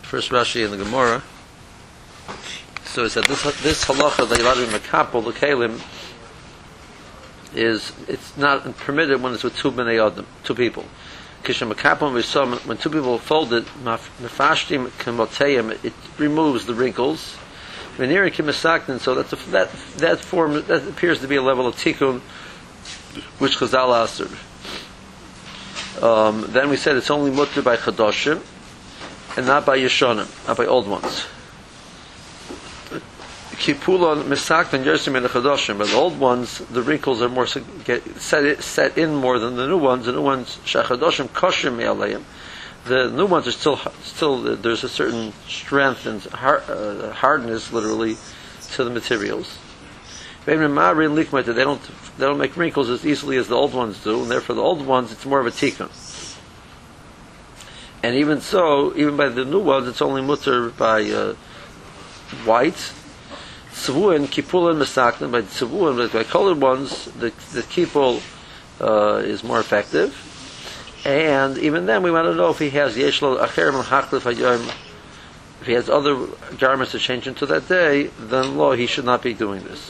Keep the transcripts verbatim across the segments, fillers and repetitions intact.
First Rashi in the Gemara. So it said this this halacha that Yilad Mekapel the Kalim is it's not permitted when it's with two bnei adam, two people. Kishem Mekapel v'som, when two people fold it, mefashtim kemotayim, it removes the wrinkles. V'niri kimesaknin, so that's a, that that form that appears to be a level of tikkun which Chazal asked. Um, then we said it's only mutter by chadoshim and not by yeshonim, not by old ones. Kipulon misaknin yersim in the chadoshim, but the old ones the wrinkles are more get set set in more than the new ones. The new ones shachadoshim koshim me'aleim. The new ones are still still there's a certain strength and hard, uh, hardness literally to the materials. They don't they don't make wrinkles as easily as the old ones do, and therefore the old ones it's more of a tikkun. And even so, even by the new ones, it's only mutter by uh, white. Tzevuin, kipulin, mesaknim. By tzevuin, by colored ones, the the kipul uh, is more effective. And even then, we want to know if he has yeshlo acherim haklif hayom. If he has other garments to change into that day, then law he should not be doing this.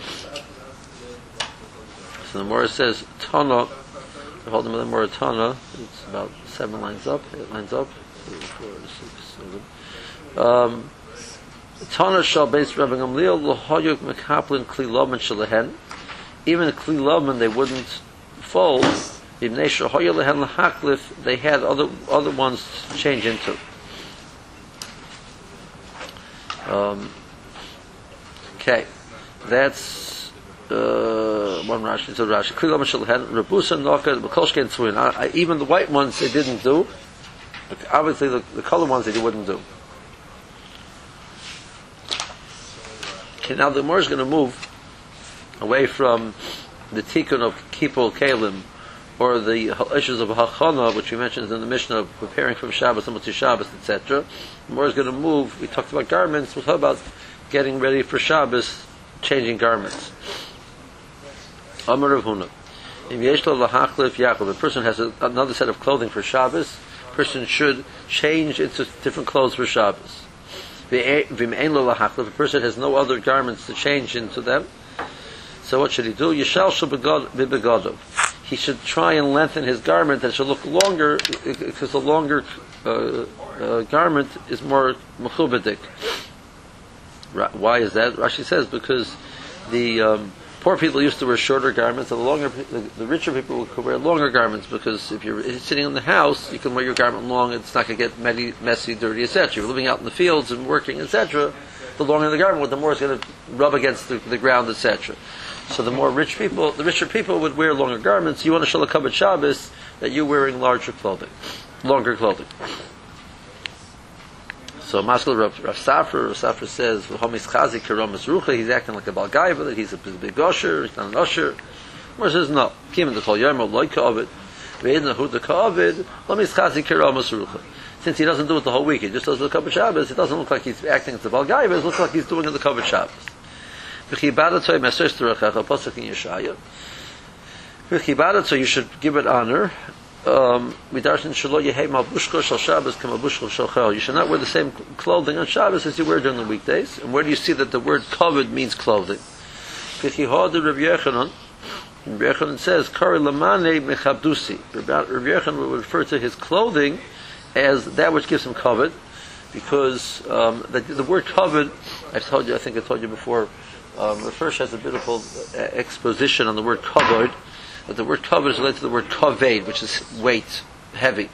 So the Morah says Tana. Hold them with the Morah Tana. It's about seven lines up. Eight lines up. Three, four, six, seven. Um, Tana shall base Rabbi Gamliel lahayuk mekaplin kli loman shalehen. Even the kli loman they wouldn't fold. Ibnei shahoya lehen lahaklif. They had other other ones to change into. Um, okay, that's. Uh, one Rashi, so Rashi. Kli Shalhen, Rabusa Noka, Bekolshke and Tzuin. Even the white ones they didn't do. Obviously, the, the color ones they wouldn't do. Okay, now the Gemara is going to move away from the tikkun of Kipul Kalim or the issues of Hachana, which we mentioned in the Mishnah of preparing from Shabbos and Motzei Shabbos, et cetera. The Gemara is going to move. We talked about garments. We'll talk about getting ready for Shabbos, changing garments. Amar Rav Huna. If a person has a, another set of clothing for Shabbos, a person should change into different clothes for Shabbos. If a person has no other garments to change into them, so what should he do? He should try and lengthen his garment and it should look longer, because the longer uh, uh, garment is more mechubadik. Why is that? Rashi says because the um, poor people used to wear shorter garments, and the longer, the, the richer people could wear longer garments, because if you're sitting in the house, you can wear your garment long. It's not going to get messy, messy dirty, et cetera. If you're living out in the fields and working, et cetera, the longer the garment, the more it's going to rub against the, the ground, et cetera. So the more rich people, the richer people would wear longer garments. You want to show the Kabbat Shabbos that you're wearing larger clothing, longer clothing. So Maskal Rav, Rav Safra, Rav Safra says, "Homis chazik keramas rucha." He's acting like a balgaiva, that he's a big usher, he's not an usher. Or says, "No, kim the kol yom loy ka'avid, ve'edna hu the ka'avid, homis chazik keramas rucha." Since he doesn't do it the whole week, he just does the Kabbat Shabbos. It doesn't look like he's acting as a balgaiva. It looks like he's doing it the Kabbat Shabbos. V'chibadatoy meser t'rachacha pasuk in Yeshaya. V'chibadatoy, you should give it honor. Um, we darshan shelo yehei malbushko shel Shabbos k'malbushko shel chol. You should not wear the same clothing on Shabbos as you wear during the weekdays. And where do you see that the word covered means clothing? V'chihod Rabbi Yochanan, Rabbi Yochanan says, "Kari lamane mechabdusi." Rabbi Yochanan would refer to his clothing as that which gives him covered, because um, the, the word covered, I've told you, I think I told you before. Um, the first has a beautiful uh, exposition on the word covered. But the word covered is related to the word kaved, which is weight, heavy.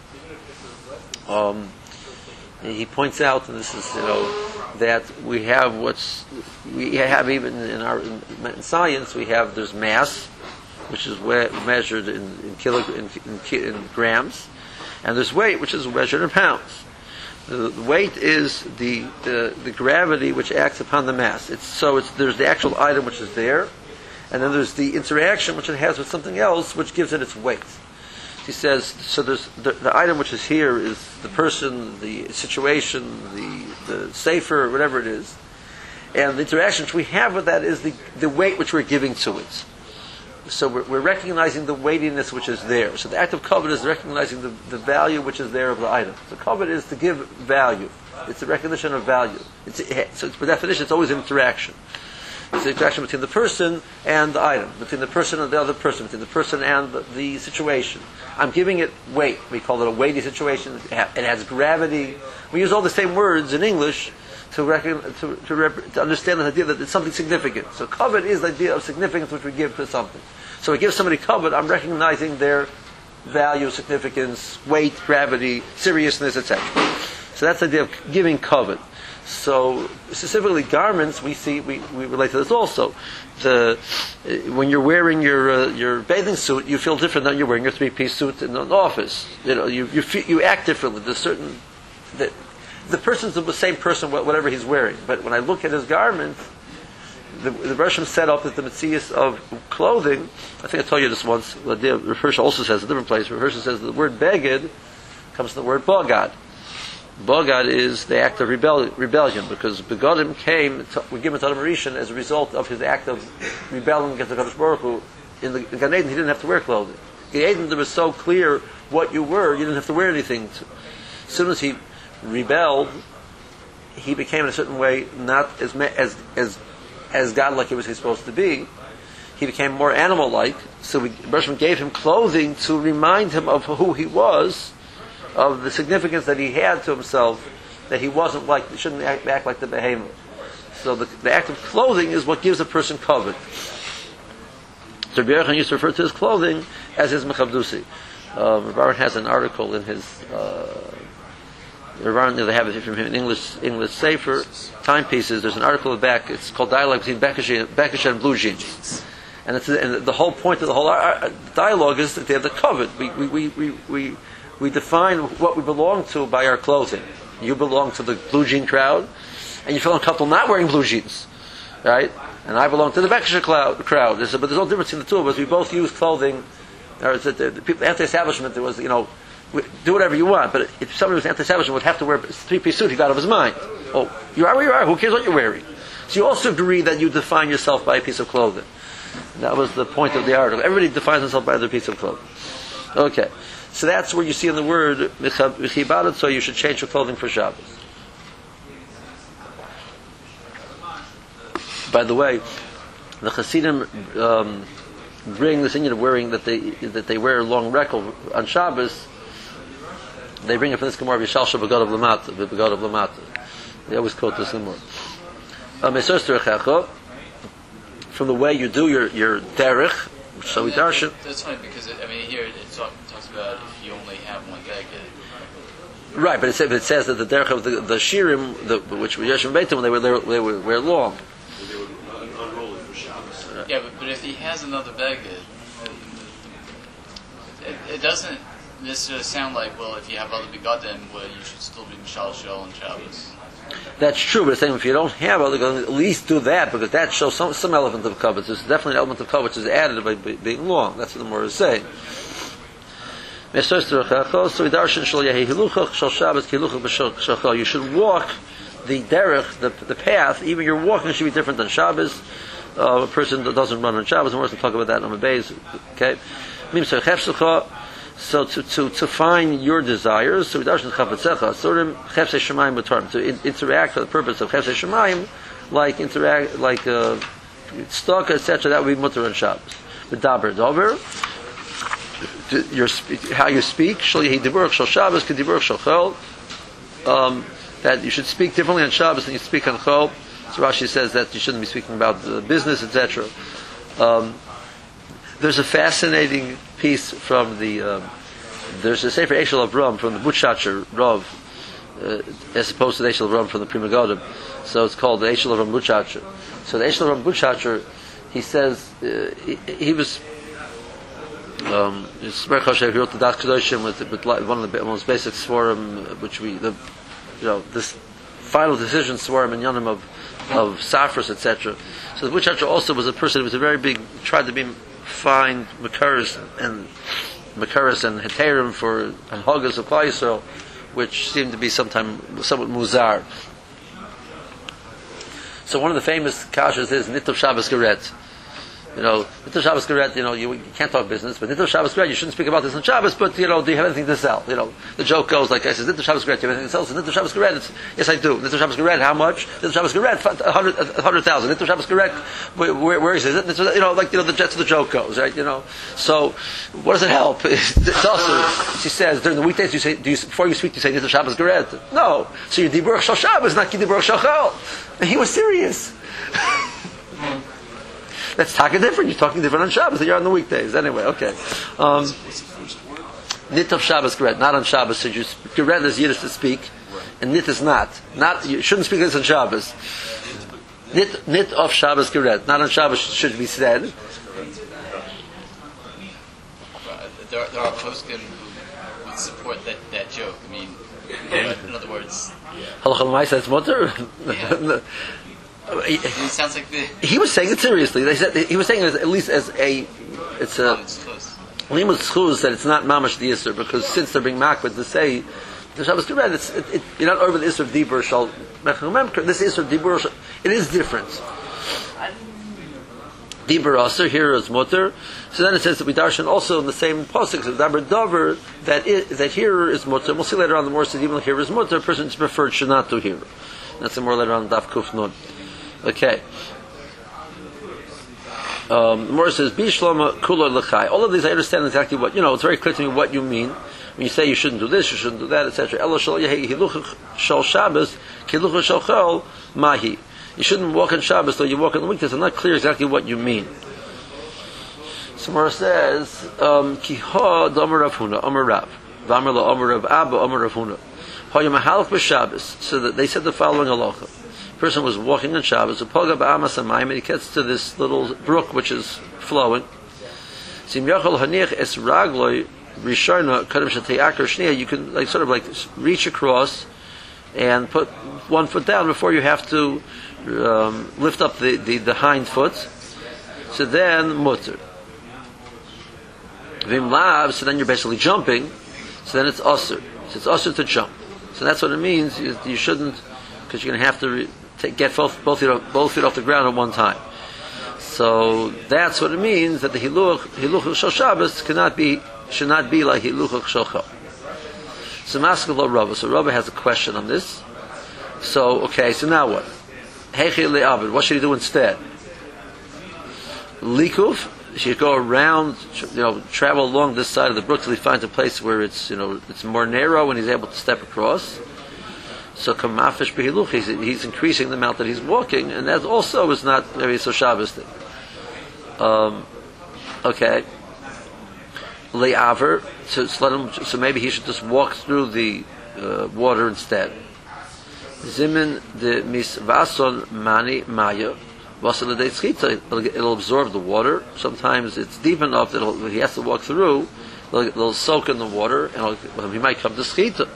Um, he points out, and this is, you know, that we have what's we have even in our in, in science we have there's mass, which is we- measured in in, kilog- in, in, in grams, and there's weight, which is measured in pounds. The, the weight is the, the the gravity which acts upon the mass. It's so it's there's the actual item which is there. And then there's the interaction which it has with something else, which gives it its weight. He says, so there's the, the item which is here is the person, the situation, the the sefer, whatever it is, and the interaction which we have with that is the, the weight which we're giving to it. so we're, we're recognizing the weightiness which is there. So the act of kavod is recognizing the, the value which is there of the item. So kavod is to give value. It's a recognition of value. It's, so it's, by definition, it's always interaction. It's the interaction between the person and the item, between the person and the other person, between the person and the, the situation. I'm giving it weight. We call it a weighty situation. It, ha- it has gravity. We use all the same words in English to, reckon, to, to, rep- to understand the idea that it's something significant. So kavod is the idea of significance which we give to something. So we give somebody kavod, I'm recognizing their value, significance, weight, gravity, seriousness, et cetera. So that's the idea of giving kavod. So specifically garments, we see we, we relate to this also. The, when you're wearing your uh, your bathing suit, you feel different than you're wearing your three-piece suit in an office. You know, you you, feel, you act differently. There's certain that the person's the same person whatever he's wearing. But when I look at his garment, the the Bershom set up that the Metzias of clothing. I think I told you this once. The Hirsch also says a different place. Hirsch says the word beged comes from the word bogad. Bogad is the act of rebellion, rebellion because begodim came, to, we give him to Adam Rishon as a result of his act of rebelling against the Kadosh Baruch Hu. In the in Gan Eden, he didn't have to wear clothing. In Gan Eden, it was so clear what you were, you didn't have to wear anything. To, as soon as he rebelled, he became in a certain way not as as as as godlike as he was supposed to be. He became more animal-like. So we, Bershom gave him clothing to remind him of who he was, of the significance that he had to himself, that he wasn't like, he shouldn't act, act like the behemoth. So the, the act of clothing is what gives a person kavod. So Rabbi Yochanan used to refer to his clothing as his mechabdusi. Um, Rabbi Aaron has an article in his, uh, Rabbi Aaron, they have it from him in English, English Sefer, timepieces. There's an article in the back, it's called Dialogue Between Bekisha and Blue Jeans. And, it's, and the whole point of the whole uh, dialogue is that they have the kavod. We, we, we, we, we We define what we belong to by our clothing. You belong to the blue jean crowd, and you feel uncomfortable not wearing blue jeans, right? And I belong to the Bekisha crowd. There's a, but there's no difference in the two of us. We both use clothing. Or the, the, the people anti-establishment, there was, you know, do whatever you want. But if somebody was anti-establishment, would have to wear a three-piece suit, he got out of his mind. Oh, you are where you are. Who cares what you're wearing? So you also agree that you define yourself by a piece of clothing. That was the point of the article. Everybody defines himself by their piece of clothing. Okay. So that's where you see in the word Mechibadet, so you should change your clothing for Shabbos. By the way, the Hasidim um, bring this in of wearing that they that they wear a long rekel on Shabbos. They bring it from this Gemara V'Yishalsha B'Gad of Lamata, B'Gad of Lamata. They always quote this Gemara. From the way you do your your derech. So we darshan. That's funny because it, I mean here it talk, talks about if you only have one beged. Right, but it says, it says that the derech of the, the shirim, the, which we Yeshua Beitim, they were they were, they were, were long. They were unrolling for Shabbos. Right. Yeah, but, but if he has another beged, it, it doesn't necessarily sound like, well, if you have other begadim, well, you should still be mishal shel on Shabbos. That's true, but it's saying if you don't have other begadim, at least do that because that shows some some element of kavod. There's definitely an element of kavod which is added by being long. That's what the Gemara is saying. You should walk the derech, the, the path, even your walking should be different than Shabbos. Uh, a person that doesn't run on Shabbos, and we're going to talk about that on the base. Okay? So to, to, to find your desires, so to interact for the purpose of Chefsei Shemayim, like interact, like uh, stock, et cetera, that would be mutter on Shabbos. But daber dover, your how you speak, um, that you should speak differently on Shabbos than you speak on Chol. So Rashi says that you shouldn't be speaking about the business, et cetera. Um, there's a fascinating piece from the. Um, there's a Sefer Eshel Avram from the Butchacher Rav, uh, as opposed to the Eshel Avram from the Pri Megadim. So it's called the Eshel Avram Butchacher. So the Eshel Avram Butchacher, he says uh, he, he was. Um, it's very Choshev. He wrote the Das Kedoshim with, with one of the most basic svarim, which we, the, you know, this final decision svarim and yanim of of Safras, et cetera. So the Butchacher also was a person who was a very big, tried to be find makaras and makaras and heterim for and hogas of Klal Yisrael, which seemed to be sometimes somewhat muzar. So one of the famous kashas is Nitov Shabbos Geret. You know, Nittul Shabbos Geret, you know, you, you can't talk business, but Nittul Shabbos Geret, you shouldn't speak about this on Shabbos, but, you know, do you have anything to sell? You know, the joke goes like I says, Nittul Shabbos Geret, do you have anything to sell? So Nittul Shabbos Geret, it's, yes, I do. Nittul Shabbos Geret, how much? Nittul Shabbos Geret, a hundred, a hundred thousand. Nittul Shabbos Geret, where, where, where is it? Nittul, you know, like, you know, the jet to the joke goes, right? You know, so, what does it help? It's also, she says, during the weekdays, you say, do you, before you speak, you say Nittul Shabbos Geret. No. So you Dibuch Shal Shabbos, not Dibuch Shal Chol. And he was serious. That's talking different. You're talking different on Shabbos than you're on the weekdays. Anyway, okay. Um, nit of Shabbos Geret, not on Shabbos. So you Geret is Yiddish to speak, and nit is not. Not you shouldn't speak this on Shabbos. Nit nit of Shabbos Geret, not on Shabbos should be said. There, there are poskim who would support that, that joke. I mean, in other words, Halachah l'maisa it's mutter. Yeah. He, it sounds like the he was saying it seriously. They said he was saying it at least as a it's a limud schuz that it's not mamash the isser because since they're being makbid to say the Shabbos Geret, it's it, it, you're not over the isser of dibur shal mechumem. This isser of dibur shal it is different. Dibur aser here is mutter. So then it says that we darshan also in the same pasuk of daber dover that it, that here is mutter. We'll see later on the more says even here is mutter. A person is preferred should not to hear. That's the more later on daf kuf nun. Okay. Um, the Morah says, Bishlama Kulor L'chai. All of these I understand exactly what, you know, it's very clear to me what you mean. When you say you shouldn't do this, you shouldn't do that, et cetera. Elo shal yehi hiluch shal Shabbos, kiluch shal chol, mahi. You shouldn't walk on Shabbos, though you walk on the weekdays. I'm not clear exactly what you mean. So Morah says, Ki ha d'amar Rav Huna, amar Rav. V'amar la amar Rav Abba, amar Rav Huna. Ha yom halach b'Shabbos. So that they said the following halacha. Person was walking on Shabbos, and he gets to this little brook which is flowing. You can like sort of like reach across and put one foot down before you have to um, lift up the, the, the hind foot. So then mutter. Vim lav, so then you're basically jumping. So then it's usher. So it's usher to jump. So that's what it means. You, you shouldn't, because you're going to have to re- take, get both both feet, off, both feet off the ground at one time. So that's what it means that the hiluch hiluch shel Shabbos cannot be should not be like hiluch shel chol. So Maskal Rabba. So Rabba has a question on this. So okay, so now what? Heichel le'abed. What should he do instead? Likuf. He should go around, you know, travel along this side of the brook till he finds a place where it's, you know, it's more narrow and he's able to step across. So kamafish behiluch, he's, he's increasing the amount that he's walking, and that also is not maybe so Shabbos thing. Um, okay. Le'aver, so, so, let him, so maybe he should just walk through the uh, water instead. Zimin de misvason mani maya. It'll absorb the water. Sometimes it's deep enough that it'll, he has to walk through. It'll, it'll soak in the water, and well, he might come to schita.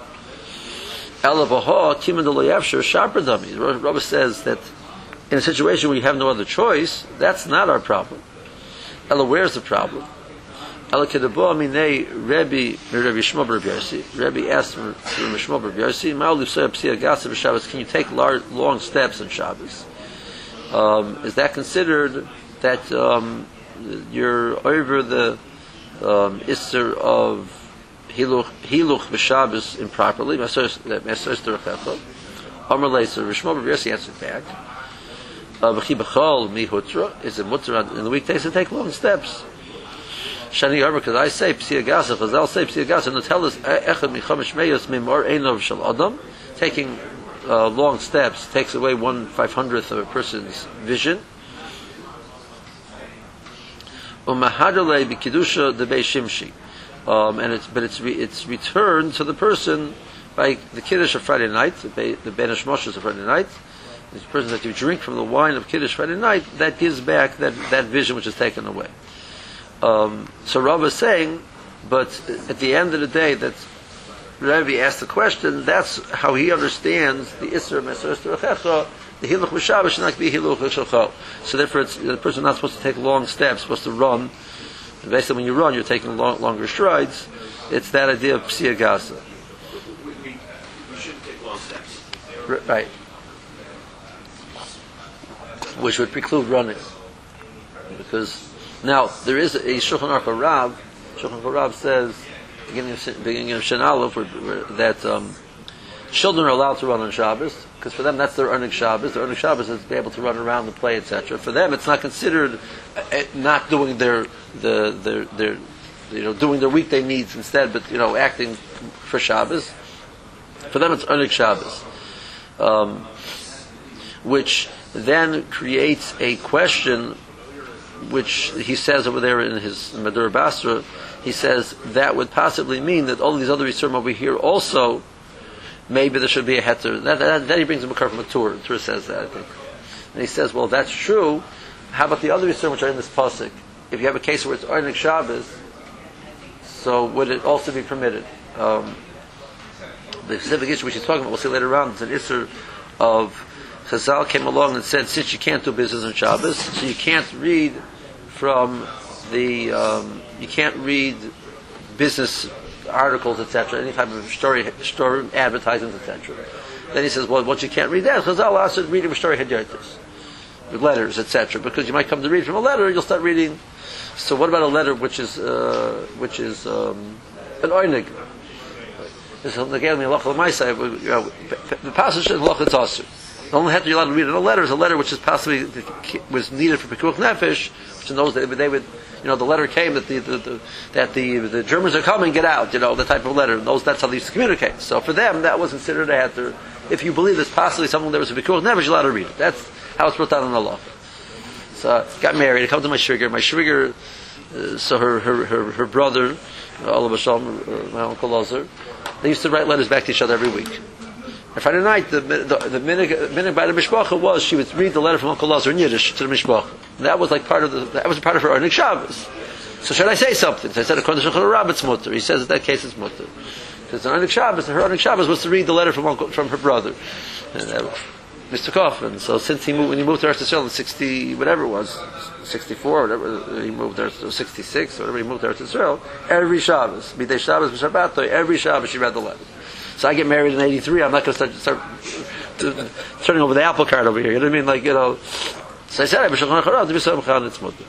Rabbi says that in a situation where you have no other choice, that's not our problem. Ella, where's the problem? Ella kedabo aminei Rebbe Rebbe Shmuel bar Yarsi. Rebbe asked Rebbe Shmuel bar Yarsi, "Ma'u lifsei psia gasa b'Shabbos? Can you take large, long steps on Shabbos? Um, is that considered that um, you're over the um, Isser of Hiluch Hiluch b'Shabbos improperly? Masos derechecha. Amar leiser. Rishmo bar Yarsi answered back. B'chi b'chol mi hutra. Is it mutter in the weekdays to take long steps? Shani Amar, because I say psia gasa, Chazal say psia gasa. No, tell us echad michamish meyos mimor einov shel adam. Taking Uh, long steps takes away one five hundredth of a person's vision. Umahadale b'kedusha debei shimshi, and it's but it's re, it's returned to the person by the kiddush of Friday night, the ben hashmoshes of Friday night. The person that you drink from the wine of kiddush Friday night, that gives back that, that vision which is taken away. Um, so Rav is saying, but at the end of the day, that Rebbe asked the question, that's how he understands the Isra Meseres Terechecha, the Hiluch B'Shabbos should not be Hiluch B'Shalchol. So therefore, it's, the person is not supposed to take long steps, supposed to run. And basically, when you run, you're taking long, longer strides. It's that idea of Psia Gasa. We, we, we shouldn't take long steps. R- right. Which would preclude running. Because Now, there is a Shulchan Aruch Rav. Shulchan Aruch Rav says, beginning of, beginning of Shin Aleph, where, where, that um, children are allowed to run on Shabbos, because for them that's their earning Shabbos. Their earning Shabbos is to be able to run around and play, et cetera. For them, it's not considered uh, not doing their, the, their, their, you know, doing their weekday needs instead, but, you know, acting for Shabbos. For them, it's earning Shabbos. Um, which then creates a question, which he says over there in his Madur Basra, he says that would possibly mean that all these other Yisurim over here also, maybe there should be a heter. That, that, then he brings him a car from a Tur. The Tur says that, I think. And he says, well, that's true. How about the other Yisurim which are in this pasuk? If you have a case where it's Einik Shabbos, so would it also be permitted? Um, the specific issue which he's talking about, we'll see later on, is an Isser of Chazal came along and said, since you can't do business on Shabbos, so you can't read from the, um, you can't read business articles, et cetera, any type of story, story advertisements, et cetera. Then he says, well, once you can't read that, Chazal asked reading story hadyotis, with letters, et cetera, because you might come to read from a letter, you'll start reading. So what about a letter which is, uh, which is um, an oinig? This is again the halacha l'maisa. The passage is halacha tasur. The only heter you're allowed to read in a letter is a letter which is possibly was needed for pekuach nefesh, which in those days they would, you know, the letter came that the, the, the that the the Germans are coming, get out, you know, the type of letter. Those that's how they used to communicate. So for them, that was considered a heter. If you believe there's possibly something that was a pekuach nefesh, you're allowed to read it. That's how it's brought down in the law. So I got married. I come to my shriger. My shriger, uh, so her her her, her brother, Allah Bashalom, uh, my uncle Lazar, they used to write letters back to each other every week. And Friday night, the the, the minute, minute by the mishpacha was she would read the letter from Uncle Lazar in Yiddish to the mishpacha. And that was like part of the that was part of her Einik Shabbos. So should I say something? So I said according to Shulchan Aruch, it's mutter. He says in that case it's mutter. Because on Einik Shabbos, her Einik Shabbos was to read the letter from Uncle, from her brother, and, uh, Mister Kaufman. So since he moved when he moved to Eretz Yisrael in sixty whatever it was, sixty-four, whatever he moved there, sixty-six, whatever he moved to Eretz Yisrael, every Shabbos, midday Shabbos, Shabbat, every Shabbos she read the letter. So I get married in eighty-three. I'm not going to start, start turning over the apple cart over here. You know what I mean? Like, you know. So I said, "I'm Shulchan Aruch, it's mutter."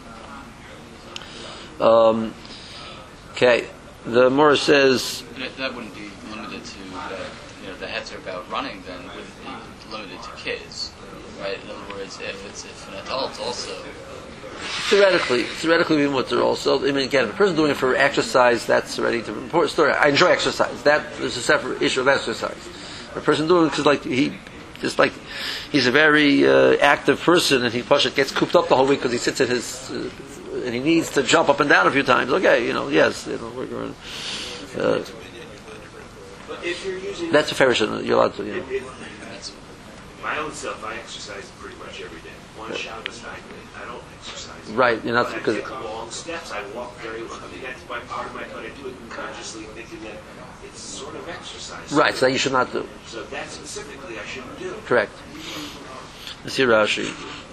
Um, okay, the Morah says that, that wouldn't be limited to uh, you know the heter about running. Then wouldn't be limited to kids, right? In other words, if it's if an adult also. Theoretically, theoretically, we mutter also. I mean, again, if a person doing it for exercise, that's already a important story. I enjoy exercise. That is a separate issue of exercise. A person doing it because, like, he just like he's a very uh, active person, and he gets cooped up the whole week because he sits at his uh, and he needs to jump up and down a few times. Okay, you know, yes, you know, we're going. Uh, that's a fair issue. You're allowed to. You know. My own self, I exercise pretty much every day. One Shabbos night, I don't exercise. Right, you're not but because I take long steps. I walk very well. I mean, that's my part of my what I do it consciously, thinking that it's sort of exercise. Right, so that you should not do. So that specifically, I shouldn't do. Correct. Let's see Rashi.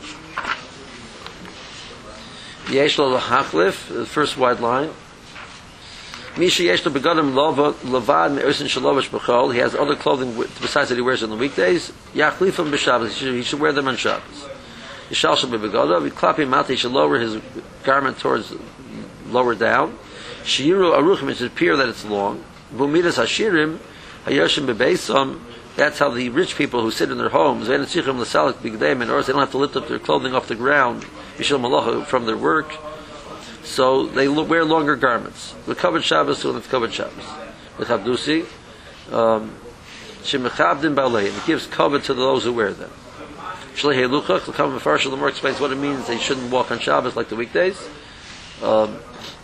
Yesh lo hachlif, the first wide line. Misha yesh lo begadim lavad me'osin shalovish b'chol. He has other clothing besides that he wears on the weekdays. Yachlifim b'Shabbos. He should wear them on Shabbos. Yishal shel b'begadim. He clap him out. He should lower his garment towards lower down. Shiru aruchim. It should appear that it's long. Bumidas hashirim hayoshim b'beisam. That's how the rich people who sit in their homes, they don't have to lift up their clothing off the ground from their work, so they wear longer garments. The covered Shabbos and the covered Shabbos. The Chavdusi, Shemechabdin Balei, it gives cover to those who wear them. Shlehei Luchach, the Kavan Mefarshah, the more explains what it means. They shouldn't walk on Shabbos like the weekdays. Um,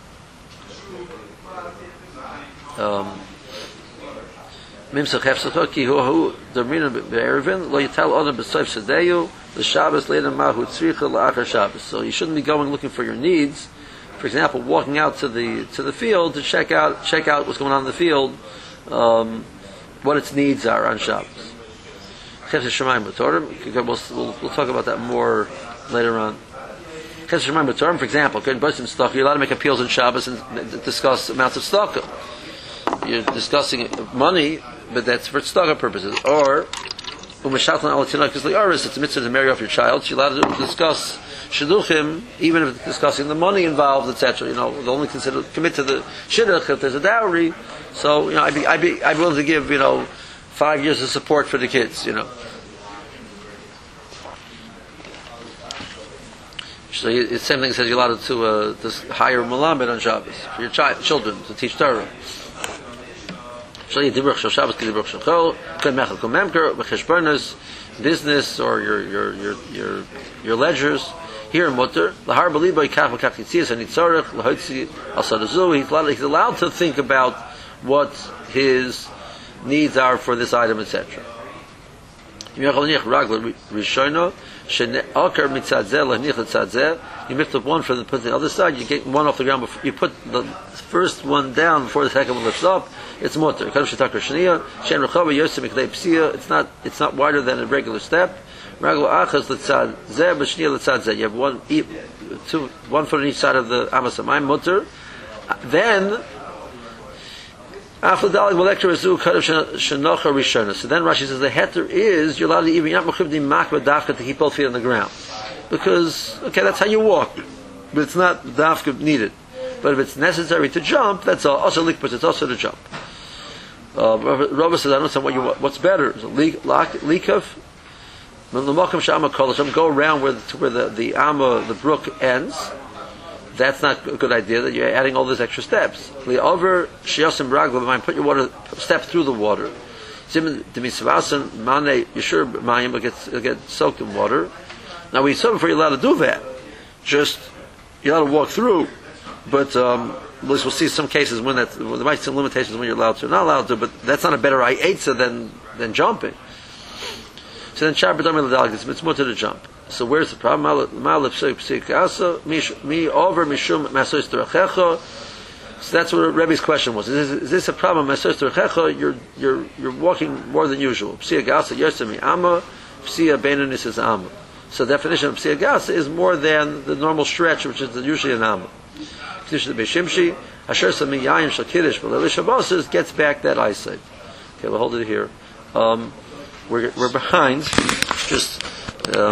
um, Mimsach Hefsachah ki hu hu Damrina be'erevin lo yital adam b'soif sedeyu the Shabbos le'edam mahu tzricha la'achar Shabbos. So you shouldn't be going looking for your needs. For example, walking out to the to the field to check out check out what's going on in the field, um, what its needs are on Shabbos. Chesed Shemayim b'Torah. We'll, we'll we'll talk about that more later on. Chesed Shemayim b'Torah. For example, you're allowed to make appeals on Shabbos and discuss amounts of tzedakah. You're discussing money, but that's for tzedakah purposes. Or Umeshatan al tinakis li'aris, it's a mitzvah to marry off your child. So you're allowed to discuss shidduchim, even if it's discussing the money involved, et cetera. You know, they'll only consider commit to the shidduch if there's a dowry. So you know, I'd be I'd be I'd be willing to give you know five years of support for the kids. You know. So you, it's the same thing says you're allowed to uh, to hire malamed on Shabbos for your child children to teach Torah. Business or your your your your your ledgers here in mutter lahar beliba kach kach tzias and itzarich lahotzi al sadazu. He's allowed he's allowed to think about what his needs are for this item, et cetera. You lift up one for the put the other side. You get one off the ground. Before, you put the first one down before the second one lifts up. It's mutter. It's not. It's not wider than a regular step. You have one, two, one foot on each side of the amasamayim mutter. Then. So then Rashi says the heter is you're allowed to even to keep both feet on the ground, because okay, that's how you walk, but it's not dafka needed. But if it's necessary to jump, that's all. Also likpus, it's also to jump. Uh, Rabbi says I don't know what you what's better, likuf, go around where the, where the the amma the brook ends. That's not a good idea that you're adding all those extra steps. Over shiyasim ragla, might put your water step through the water. Sim demisvasan mane yeshur mayim will get get soaked in water. Now we saw before you're allowed to do that. Just you're allowed to walk through, but um, we'll see some cases when that well, there might be some limitations when you're allowed to, not allowed to. But that's not a better eitzah than than jumping. So then shabbat it's more to the jump. So where's the problem? Me over mishum masos terachecha. So that's what Rebbe's question was. Is this, is this a problem? Masos terachecha, you're you're you're walking more than usual. Psia gasa yosemi ama, psia beinanis is ama. So the definition of psia gasa is more than the normal stretch, which is usually an ama. Kedusha beishimshi asher sami yayin shel kiddush v'leil shabbos gets back that eyesight. Okay, we'll hold it here. Um, we're we're behind. Just.